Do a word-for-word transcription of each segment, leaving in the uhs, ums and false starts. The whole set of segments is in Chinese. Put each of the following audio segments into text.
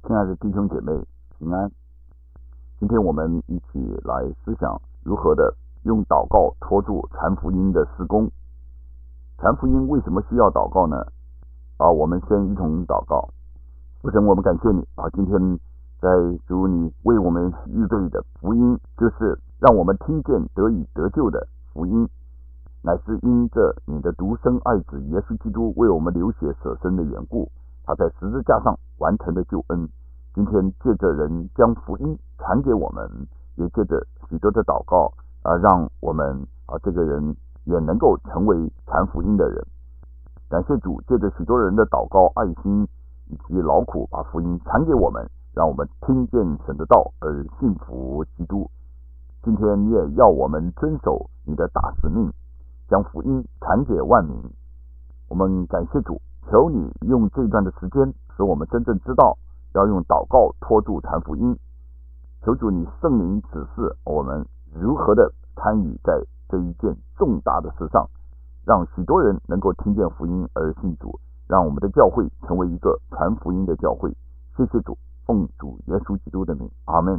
亲爱的弟兄姐妹，平安。今天我们一起来思想如何的用祷告拖住传福音的事工。传福音为什么需要祷告呢？啊，我们先一同祷告。父神，我们感谢你啊！今天在主你为我们预备的福音，就是让我们听见得以得救的福音，乃是因着你的独生爱子耶稣基督为我们流血舍身的缘故，他在十字架上完成的救恩。今天借着人将福音传给我们，也借着许多的祷告啊，让我们啊这个人也能够成为传福音的人。感谢主，借着许多人的祷告、爱心以及劳苦，把福音传给我们，让我们听见神的道而信服基督。今天你也要我们遵守你的大使命，将福音传给万民。我们感谢主，求你用这段的时间，使我们真正知道要用祷告拖住传福音。求主你圣灵指示我们如何的参与在这一件重大的事上，让许多人能够听见福音而信主，让我们的教会成为一个传福音的教会。谢谢主，奉主耶稣基督的名，阿们。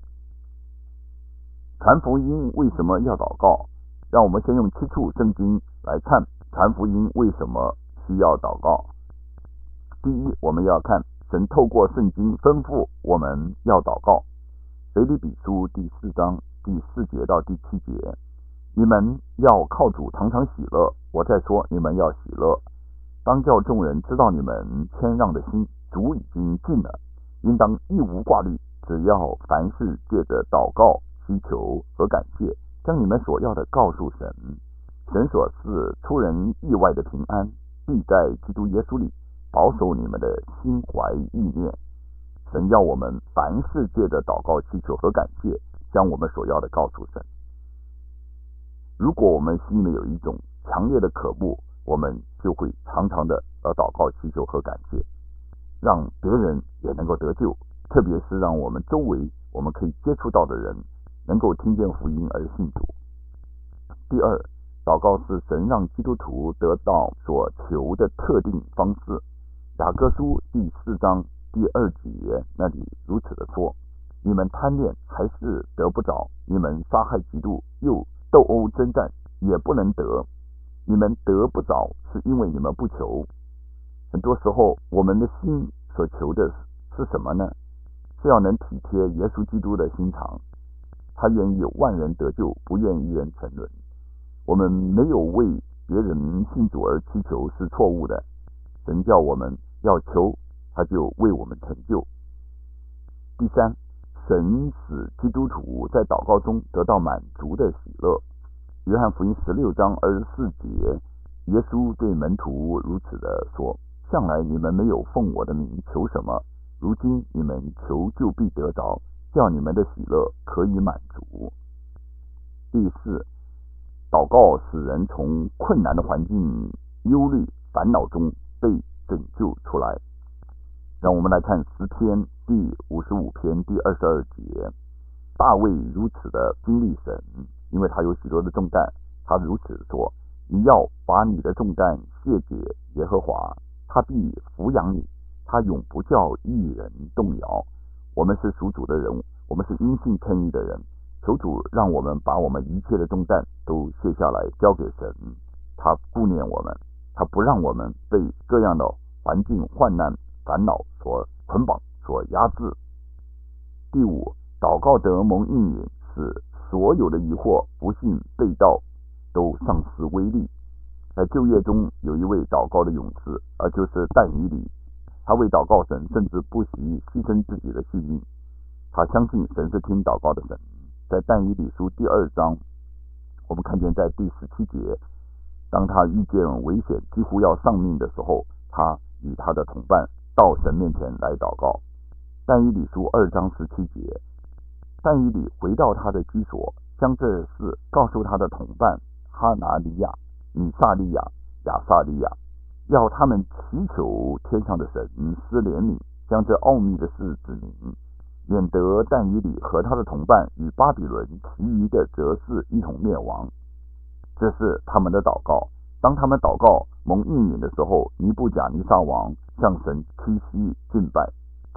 传福音为什么要祷告？让我们先用七处圣经来看传福音为什么需要祷告。第一，我们要看神透过圣经吩咐我们要祷告。腓立比书第四章第四节到第七节，你们要靠主常常喜乐。我再说，你们要喜乐，当叫众人知道你们谦让的心，主已经近了。应当一无挂虑，只要凡事借着祷告、祈求和感谢，将你们所要的告诉神。神所赐出人意外的平安，必在基督耶稣里保守你们的心怀意念。神要我们凡事借着祷告、祈求和感谢，将我们所要的告诉神。如果我们心里面有一种强烈的渴慕，我们就会常常的要祷告、祈求和感谢，让别人也能够得救，特别是让我们周围我们可以接触到的人能够听见福音而信主。第二，祷告是神让基督徒得到所求的特定方式。雅各书第四章第二节那里如此的说：你们贪恋还是得不着，你们杀害基督，又斗殴征战，也不能得。你们得不着，是因为你们不求。很多时候我们的心所求的是什么呢？是要能体贴耶稣基督的心肠，他愿意有万人得救，不愿一人沉沦。我们没有为别人信主而祈求是错误的，神叫我们要求，他就为我们成就。第三，神使基督徒在祷告中得到满足的喜乐。约翰福音十六章二十四节，耶稣对门徒如此的说：向来你们没有奉我的名求什么，如今你们求就必得着，叫你们的喜乐可以满足。第四，祷告使人从困难的环境、忧虑、烦恼中被拯救出来。让我们来看诗篇第五十五篇第二十二节，大卫如此的经历神，因为他有许多的重担，他如此说：你要把你的重担卸给耶和华，他必抚养你，他永不叫一人动摇。我们是属主的人，我们是因信称义的人，求主让我们把我们一切的重担都卸下来交给神，他顾念我们，他不让我们被各样的环境、患难、烦恼所捆绑、所压制。第五，祷告得蒙应允，使所有的疑惑、不信、背道都丧失威力。在旧约中有一位祷告的勇士，而就是但以理，他为祷告神，甚至不惜牺牲自己的性命。他相信神是听祷告的神。在但以理书第二章，我们看见在第十七节，当他遇见危险几乎要丧命的时候，他与他的同伴到神面前来祷告。但以理书二章十七节，但以理回到他的居所，将这事告诉他的同伴哈拿利亚、米撒利亚、亚撒利亚，要他们祈求天上的神施怜悯，将这奥秘的事指明，免得但以理和他的同伴与巴比伦其余的哲士一同灭亡。这是他们的祷告。当他们祷告蒙应允的时候，尼布甲尼撒王向神屈膝敬拜，其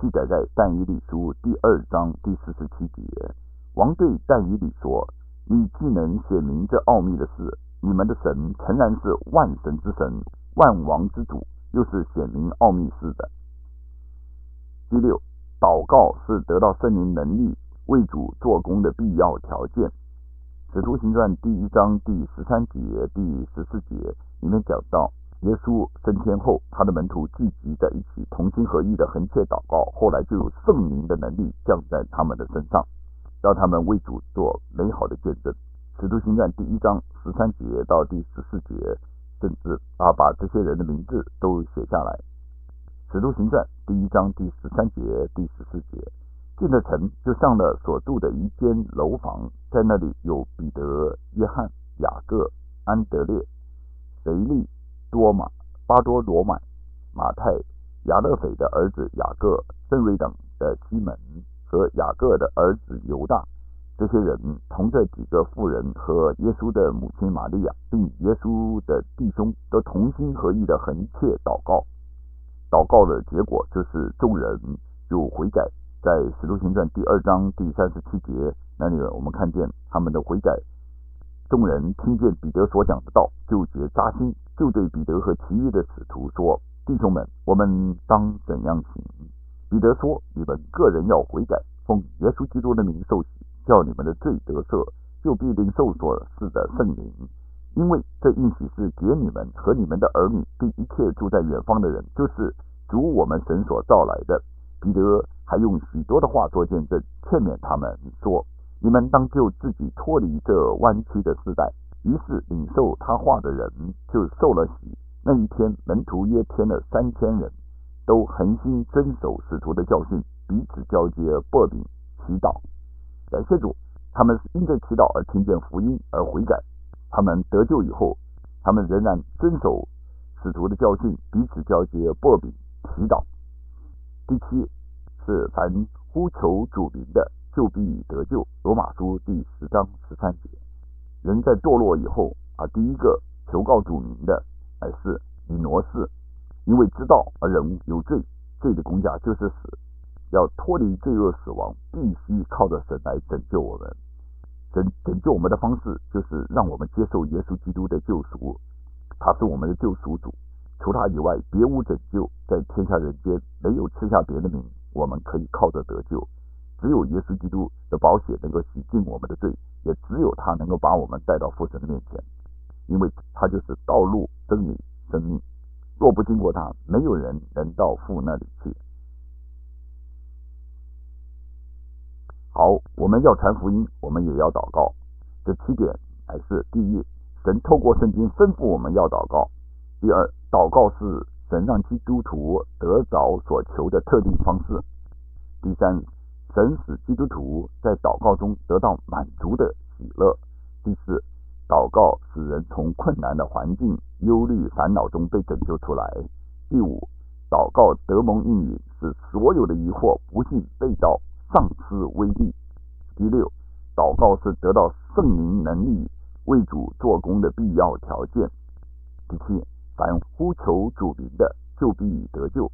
记载在但以理书第二章第四十七节。王对但以理说：你既能显明这奥秘的事，你们的神诚然是万神之神，万王之主，又是显明奥秘事的。第六，祷告是得到圣灵能力为主做工的必要条件。使徒行传第一章第十三节、第十四节里面讲到，耶稣升天后，他的门徒聚集在一起，同心合意的横切祷告，后来就有圣灵的能力降在他们的身上，让他们为主做美好的见证。使徒行传第一章十三节到第十四节，甚至啊把这些人的名字都写下来。使徒行传第一章第十三节、第十四节，进了城，就上了所住的一间楼房，在那里有彼得、约翰、雅各、安德烈、腓利、多马、巴多罗买、马太、亚勒斐的儿子雅各、圣瑞等的西门和雅各的儿子犹大。这些人同这几个妇人和耶稣的母亲玛利亚，并耶稣的弟兄，都同心合意的横切祷告。祷告的结果就是众人就悔改。在使徒行传第二章第三十七节那里，我们看见他们的悔改。众人听见彼得所讲的道，就觉扎心，就对彼得和其余的使徒说：弟兄们，我们当怎样行？彼得说：你们个人要悔改，奉耶稣基督的名受洗，叫你们的罪得赦，就必领受所赐的圣灵。因为这应许是给你们和你们的儿女，并一切住在远方的人，就是主我们神所召来的。彼得还用许多的话做见证，劝勉他们说：你们当救自己脱离这弯曲的世代。于是领受他话的人就受了洗。那一天，门徒约添了三千人，都恒心遵守使徒的教训，彼此交接、擘饼、祈祷。感谢主，他们是因着祈祷而听见福音而悔改。他们得救以后，他们仍然遵守使徒的教训，彼此交接、擘饼、祈祷。第七是凡呼求主名的，就必得救。罗马书第十章十三节。人在堕落以后啊，第一个求告主名的乃是以挪士，因为知道而人有罪，罪的工价就是死。要脱离罪恶死亡，必须靠着神来拯救我们。拯拯救我们的方式，就是让我们接受耶稣基督的救赎，他是我们的救赎主，除他以外别无拯救。在天下人间没有赐下别的名，我们可以靠着得救。只有耶稣基督的宝血能够洗净我们的罪，也只有他能够把我们带到父神的面前，因为他就是道路、真理、生命。若不经过他，没有人能到父那里去。好，我们要传福音，我们也要祷告。这七点乃是：第一，神透过圣经吩咐我们要祷告；第二，祷告是神让基督徒得着所求的特定方式；第三，神使基督徒在祷告中得到满足的喜乐；第四，祷告使人从困难的环境、忧虑、烦恼中被拯救出来；第五，祷告得蒙应允，使所有的疑惑、不信、背道丧失威力；第六，祷告是得到圣灵能力为主做工的必要条件；第七，凡呼求主名的，就必得救。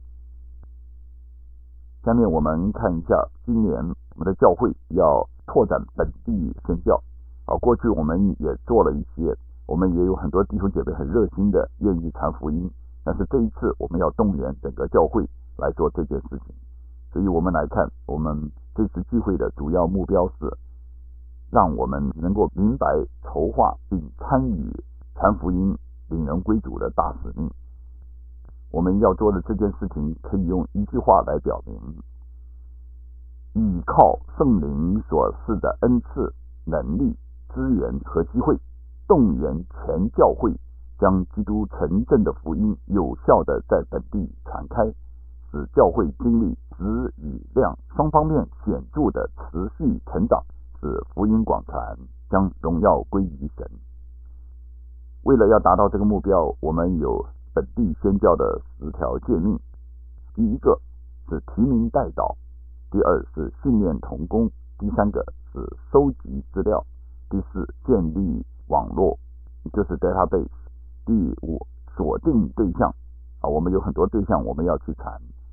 下面我们看一下，今年我们的教会要拓展本地宣教啊。过去我们也做了一些，我们也有很多弟兄姐妹很热心的愿意传福音，但是这一次我们要动员整个教会来做这件事情。所以我们来看，我们这次聚会的主要目标是让我们能够明白筹划并参与传福音、领人归主的大使命。我们要做的这件事情可以用一句话来表明：依靠圣灵所赐的恩赐、能力、资源和机会，动员全教会将基督纯正的福音有效地在本地传开，使教会经历质与量双方面显著的持续成长，使福音广传，将荣耀归于神。为了要达到这个目标，我们有本地宣教的十条诫命。第一个是提名代祷，第二是训练同工，第三个是收集资料，第四建立网络，就是 database， 第五锁定对象啊，我们有很多对象我们要去传。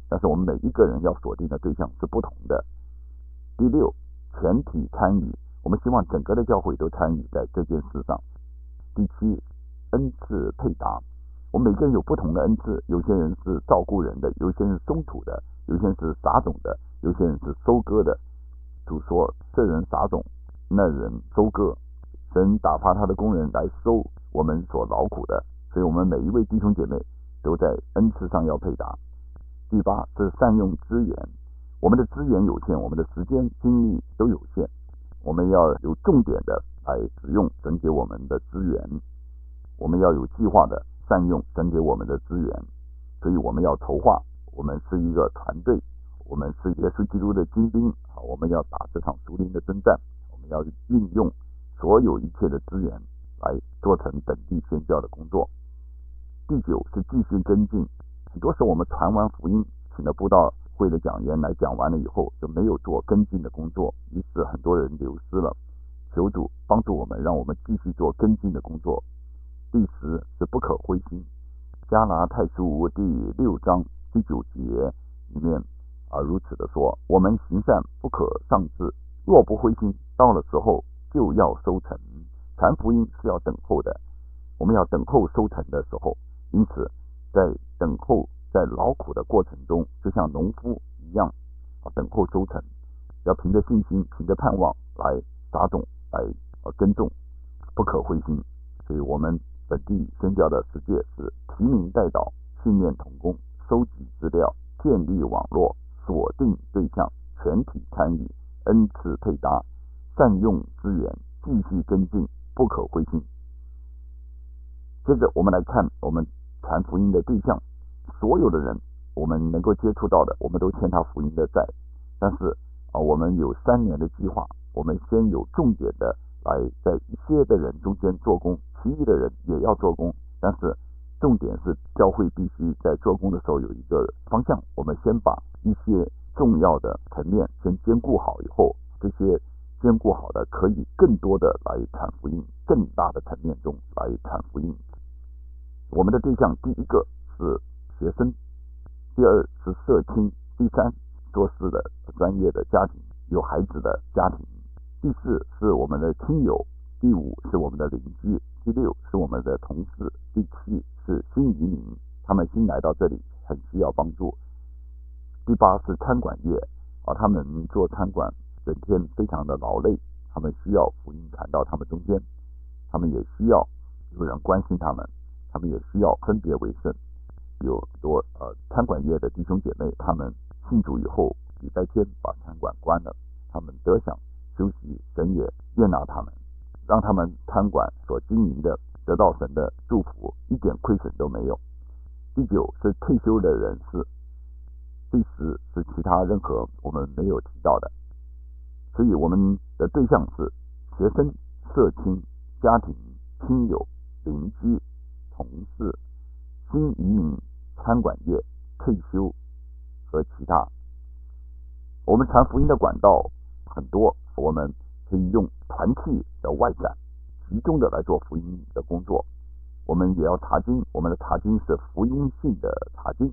但是我们每一个人要锁定的对象是不同的。第六，全体参与，我们希望整个的教会都参与在这件事上。第七，恩赐配搭，我们每个人有不同的恩赐，有些人是照顾人的，有些人是松土的，有些人是撒种的，有些人是收割的。主说，这人撒种，那人收割，神打发他的工人来收我们所劳苦的，所以我们每一位弟兄姐妹都在恩赐上要配搭。第八是善用资源，我们的资源有限，我们的时间精力都有限，我们要有重点的来使用神给我们的资源，我们要有计划的善用神给我们的资源，所以我们要筹划，我们是一个团队，我们是耶稣基督的精兵，我们要打这场属灵的征战，我们要运用所有一切的资源来做成本地宣教的工作。第九是继续跟进，很多时候我们传完福音，请了布道会的讲员来讲完了以后，就没有做跟进的工作，于是很多人流失了。求主帮助我们，让我们继续做跟进的工作。第十是不可灰心，加拉太书第六章第九节里面啊如此的说，我们行善不可丧志，若不灰心，到了时候就要收成。传福音是要等候的，我们要等候收成的时候，因此在等候在劳苦的过程中，就像农夫一样啊等候收成，要凭着信心，凭着盼望来撒种，来啊耕种，不可灰心。所以我们本地宣教的世界是提名带导，训练同工，收集资料，建立网络，锁定对象，全体参与，恩赐配搭，善用资源，继续跟进，不可灰心。接着我们来看我们传福音的对象，所有的人我们能够接触到的，我们都欠他福音的债，但是啊，我们有三年的计划，我们先有重点的来在一些的人中间做工，其余的人也要做工，但是重点是教会必须在做工的时候有一个方向，我们先把一些重要的层面先兼顾好以后，这些兼顾好的可以更多的来传福音，更大的层面中来传福音。我们的对象第一个是学生，第二是社青，第三做事的专业的家庭，有孩子的家庭，第四是我们的亲友，第五是我们的邻居，第六是我们的同事，第七是新移民，他们新来到这里很需要帮助，第八是餐馆业啊，他们做餐馆整天非常的劳累，他们需要福音传到他们中间，他们也需要有人关心他们，他们也需要分别为圣。有很多呃餐馆业的弟兄姐妹，他们信主以后礼拜天把餐馆关了，他们得享休息，神也悦纳他们，让他们餐馆所经营的得到神的祝福，一点亏损都没有。第九是退休的人士，第十是其他任何我们没有提到的。所以我们的对象是学生、社青、家庭、亲友、邻居、同事、新移民、餐馆业、退休和其他。我们传福音的管道很多，我们可以用团契的外展，集中的来做福音的工作。我们也要查经，我们的查经是福音性的查经。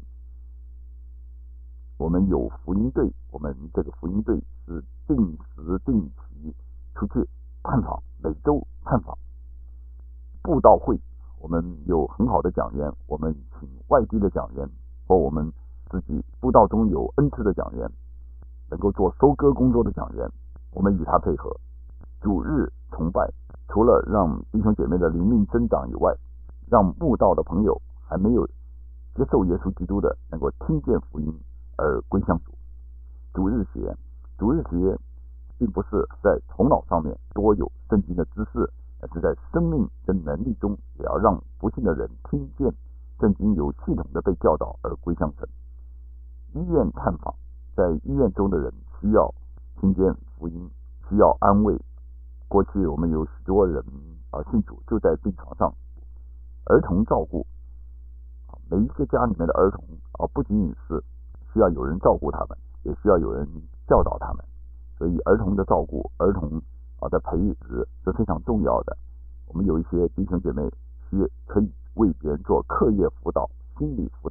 我们有福音队，我们这个福音队是定时定期出去探访，每周探访。布道会，我们有很好的讲员，我们请外地的讲员，或我们自己布道中有恩赐的讲员，能够做收割工作的讲员，我们与他配合。主日崇拜，除了让弟兄姐妹的灵命增长以外，让布道的朋友还没有接受耶稣基督的，能够听见福音而归向主。主日学，主日学并不是在头脑上面多有圣经的知识，而是在生命跟能力中，也要让不信的人听见圣经，有系统的被教导而归向神。医院探访，在医院中的人需要听见福音，需要安慰。过去我们有许多人啊信主就在病床上。儿童照顾，每一个家里面的儿童啊，不仅仅是需要有人照顾他们，也需要有人教导他们。所以儿童的照顾，儿童啊的培植是非常重要的。我们有一些弟兄姐妹需可以为别人做课业辅导、心理辅导、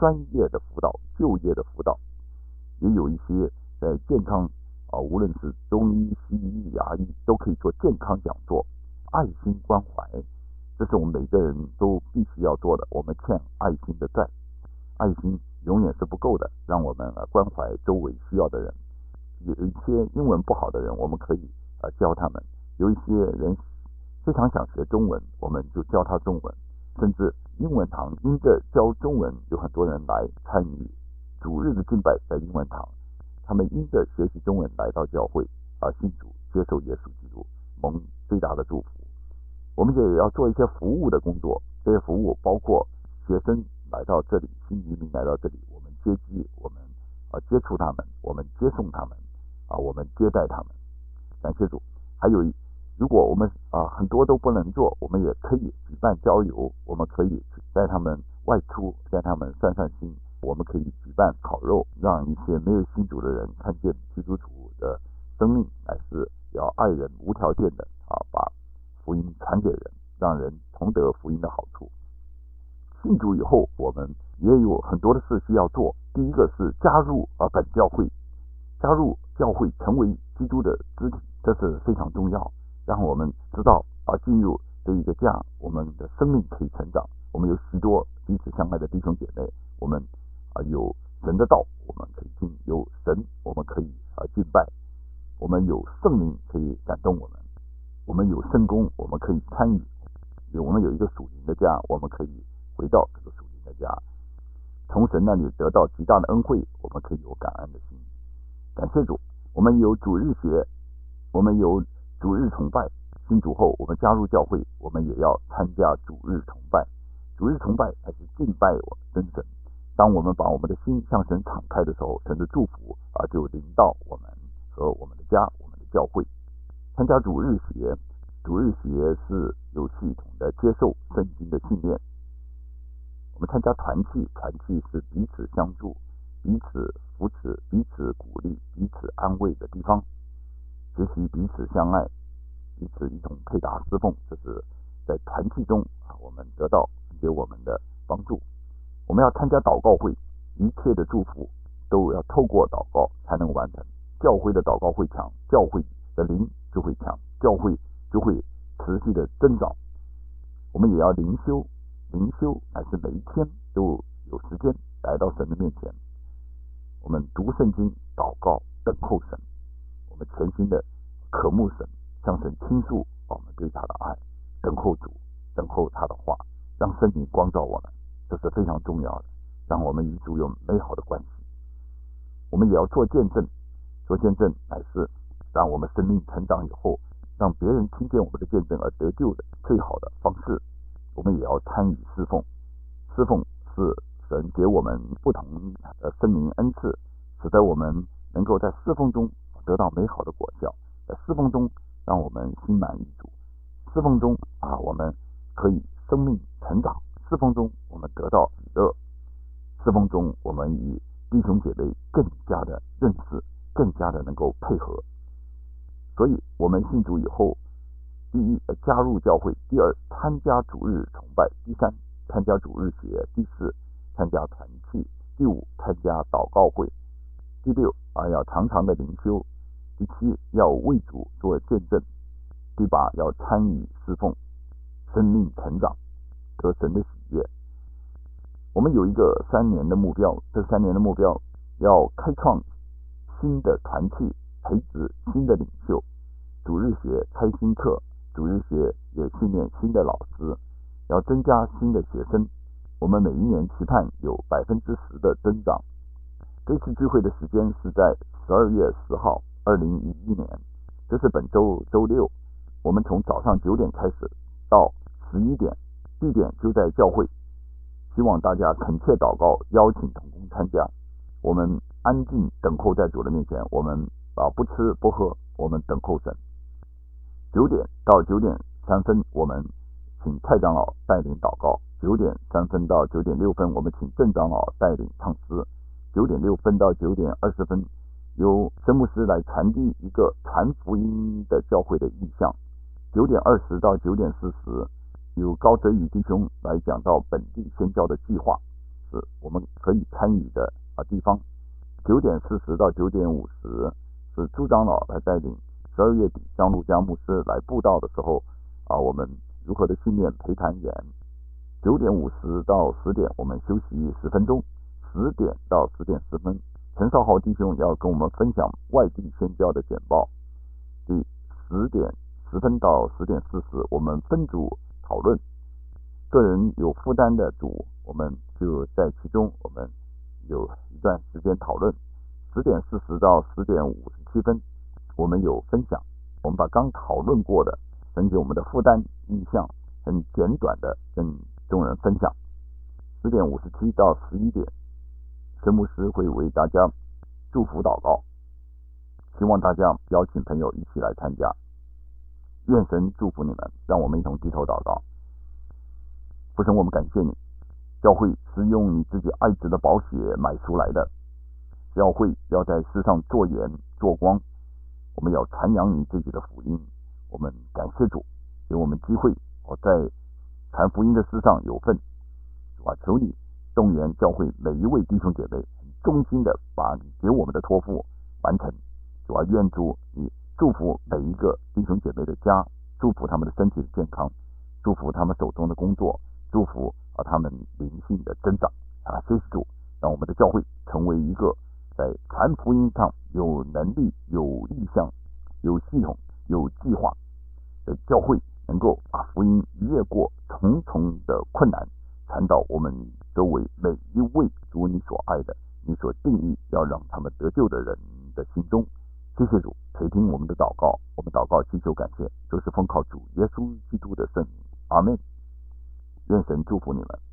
专业的辅导、就业的辅导，也有一些在健康啊，无论是中医、西医、牙医，都可以做健康讲座，爱心关怀，这是我们每个人都必须要做的。我们欠爱心的债，爱心永远是不够的，让我们啊关怀周围需要的人。有一些英文不好的人，我们可以啊教他们；有一些人非常想学中文，我们就教他中文。甚至英文堂因着教中文，有很多人来参与主日的敬拜，在英文堂，他们因着学习中文来到教会啊信主，接受耶稣基督，蒙最大的祝福。我们也要做一些服务的工作，这些服务包括学生来到这里，新移民来到这里，我们接机，我们啊接触他们，我们接送他们啊，我们接待他们。感谢主。还有如果我们啊很多都不能做，我们也可以举办郊游，我们可以带他们外出，带他们散散心。我们可以举办烤肉，让一些没有信主的人看见基督徒的生命乃是要爱人无条件的啊，把福音传给人，让人同得福音的好处。信主以后，我们也有很多的事需要做。第一个是加入啊本教会，加入教会成为基督的肢体，这是非常重要。让我们知道啊，进入这一个家，我们的生命可以成长。我们有许多彼此相爱的弟兄姐妹，我们啊有神的道，我们可以听；有神，我们可以啊敬拜；我们有圣灵可以感动我们；我们有圣工，我们可以参与；有我们有一个属灵的家，我们可以回到这个属灵的家，从神那里得到极大的恩惠，我们可以有感恩的心。感谢主，我们有主日学，我们有主日崇拜。信主后，我们加入教会，我们也要参加主日崇拜。主日崇拜还是敬拜我真神。当我们把我们的心向神敞开的时候，神的祝福啊就临到我们和我们的家、我们的教会。参加主日学，主日学是有系统的接受圣经的训练。我们参加团契，团契是彼此相助、彼此扶持、彼此鼓励、彼此安慰的地方，学习彼此相爱，彼此一同配搭侍奉，这是在团契中啊我们得到给我们的帮助。我们要参加祷告会，一切的祝福都要透过祷告才能完成。教会的祷告会强，教会的灵就会强，教会就会持续的增长。我们也要灵修，灵修乃是每一天都有时间来到神的面前，我们读圣经、祷告、等候神，我们全心的渴慕神，向神倾诉我们对他的爱，等候主，等候他的话，让圣灵光照我们，这是非常重要的，让我们与主有美好的关系。我们也要做见证，做见证乃是让我们生命成长以后，让别人听见我们的见证而得救的最好的方式。我们也要参与侍奉，侍奉是神给我们不同的生命恩赐，使得我们能够在侍奉中得到美好的果效，在侍奉中让我们心满意足，侍奉中啊我们可以生命成长，侍奉中我们得到喜乐，侍奉中我们与弟兄姐妹更加的认识，更加的能够配合。所以我们信主以后，第一加入教会，第二参加主日崇拜，第三参加主日学，第四参加团契，第五参加祷告会，第六啊要常常的灵修，第七要为主做见证，第八要参与侍奉，生命成长，得神的喜悦。我们有一个三年的目标，这三年的目标要开创新的团契，培植新的领袖，主日学开新课，主日学也训练新的老师，要增加新的学生。我们每一年期盼有百分之十的增长。这次聚会的时间是在十二月十号，二零一一年，这是本周周六。我们从早上九点开始到十一点，地点就在教会。希望大家恳切祷告，邀请同工参加。我们安静等候在主的面前，我们啊不吃不喝，我们等候神。九点到九点三分，我们请蔡长老带领祷告。九点三分到九点六分，我们请郑长老带领唱诗。九点六分到九点二十分，由申牧师来传递一个传福音的教会的意向。九点二十到九点四十，由高泽宇弟兄来讲到本地宣教的计划。 事，我们可以参与的啊地方。九点四十到九点五十是朱长老来带领十二月底香路加牧师来布道的时候啊，我们如何的训练陪谈员。九点五十到十点我们休息十分钟，十点到十点十分陈少豪弟兄要跟我们分享外地宣教的简报。第十点十分到十点四十我们分组讨论，个人有负担的组我们就在其中，我们有一段时间讨论。十点四十到十点五十七分我们有分享，我们把刚讨论过的根据我们的负担意向很简短的跟众人分享。十点五十七到十一点神牧师会为大家祝福祷告，希望大家邀请朋友一起来参加。愿神祝福你们，让我们一同低头祷告。父神，我们感谢你，教会是用你自己爱子的宝血买出来的，教会要在世上做盐做光，我们要传扬你自己的福音。我们感谢主给我们机会，我在传福音的事上有份。主啊，求你动员教会每一位弟兄姐妹，很忠心的把你给我们的托付完成。主啊，愿主你祝福每一个弟兄姐妹的家，祝福他们的身体的健康，祝福他们手中的工作，祝福啊他们灵性的增长啊！谢谢主，让我们的教会成为一个在传福音上有能力、有意向、有系统、有计划的教会，能够把福音越过重重的困难，传到我们周围每一位主你所爱的、你所定义要让他们得救的人的心中。谢谢主，垂听我们的祷告，我们祷告祈求感谢，都是奉靠主耶稣基督的圣名，阿们。愿神祝福你们。